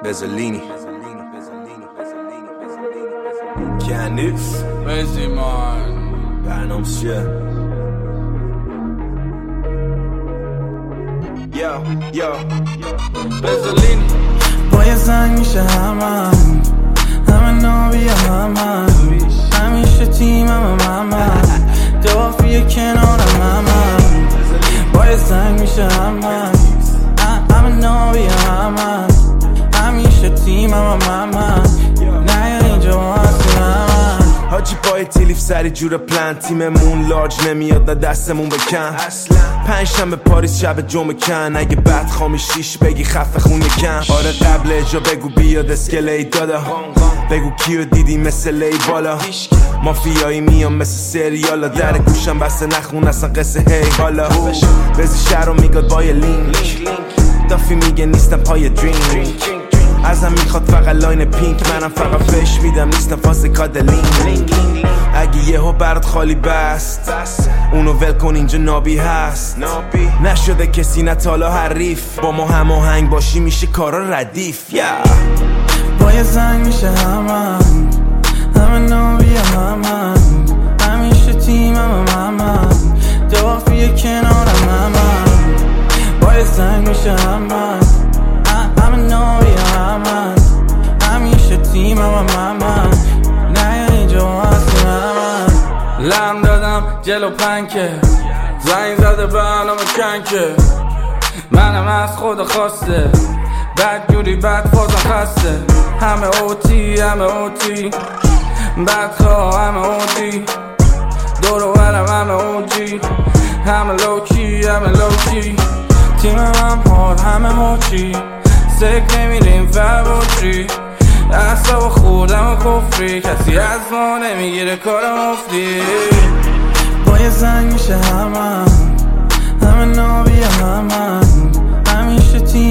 Bezzolini Canif Beziman برنامه چیه؟ یا Bezzolini با یه زنگ میشه همه نابی همه همیشه تیمم همه دافیه کنارم همه با یه زنگ میشه همه نابی همه همیشه تیمم همه نه اینجا هستی همه حاجی پای تیلیف سری جور پلن تیممون لارج نمیاد نه دستمون بکن پنجشنبه پاریس شب جمعه کن اگه بد خامی شیش بگی خفه خون یکم آره قبل اجا بگو بیاد اسکلی دادا بگو کیو دیدی مثل لی بالا مافیایی میام مثل سریالا در گوشم بسته نخون اصلا قصه هی حالا بزی شهر رو میگاد با یه لینک دافی میگه نیستم پای درینک ازم میخواد فقط لاین پینک منم فقط فش میدم نیستم فاس کادلینگ اگه یهو برات خالی بست اونو ول کن اینجا نابی هست نشده کسی نتالا حریف با ما هماهنگ باشی میشه کارا ردیف با یه زنگ میشه همه نابی همه همیشه تیمم همه دافیه کنارم همه با یه زنگ میشه همه نابی همه همیشه تیمم همه نه اینجا هستی همه لم دادم جلو پنکه زنگ زده برنامه کنکه منم از خود خواسته بد جوری بد فازم خسته همه اوتی بدخواه همه اوتی دور و برم همه اوجی همه لوکی تیمم هم حال همه هوچی سک نمیریم فربوچی اصلا خوردم و کفری کسی از ما نمیگیره کار مفتی با یه زنگ میشه همه نابی همه همیشه